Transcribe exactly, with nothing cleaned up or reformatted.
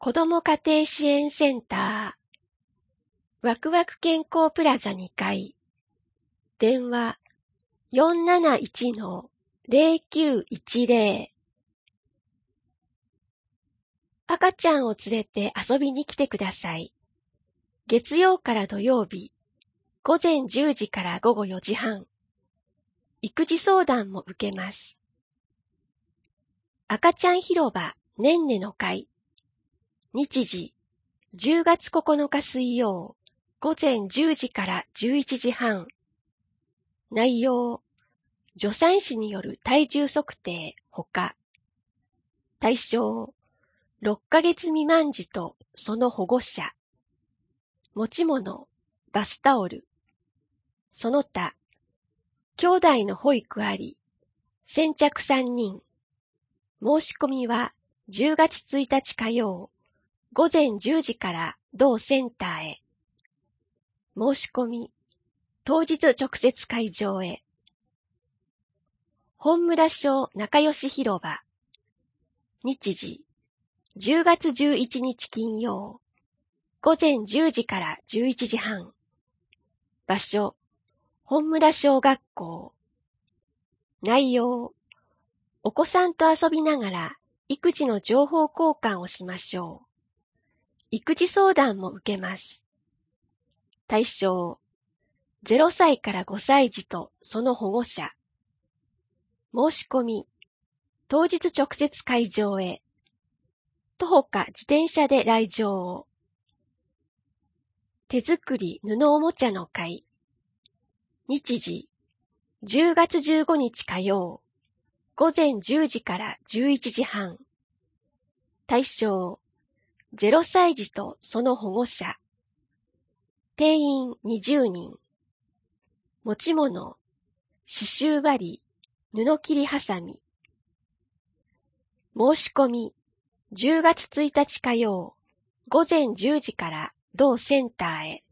子ども家庭支援センター、ワクワク健康プラザにかい、電話 よんなないちのゼロきゅういちゼロ。赤ちゃんを連れて遊びに来てください。月曜から土曜日、ごぜんじゅうじからごごよじはん。育児相談も受けます。赤ちゃん広場ねんねの会。日時、じゅうがつここのか水曜、ごぜんじゅうじからじゅういちじはん。内容、助産師による体重測定ほか。対象、ろっかげつ未満児とその保護者。持ち物、バスタオル。その他、兄弟の保育あり、先着さんにん。申し込みはじゅうがつついたち火曜、ごぜんじゅうじから同センターへ。申し込み、当日直接会場へ。本村小仲良し広場。日時、じゅうがつじゅういちにち金曜、ごぜんじゅうじからじゅういちじはん。場所、本村小学校。内容、お子さんと遊びながら育児の情報交換をしましょう。育児相談も受けます。対象、ゼロさいからごさい児とその保護者。申し込み、当日直接会場へ。徒歩か自転車で来場を。手作り布おもちゃの会。日時、じゅうがつじゅうごにち火曜、ごぜんじゅうじからじゅういちじはん。対象、ゼロさい児とその保護者。定員にじゅうにん。持ち物、刺繍針、布切りはさみ。申し込み、じゅうがつついたち火曜、ごぜんじゅうじから同センターへ。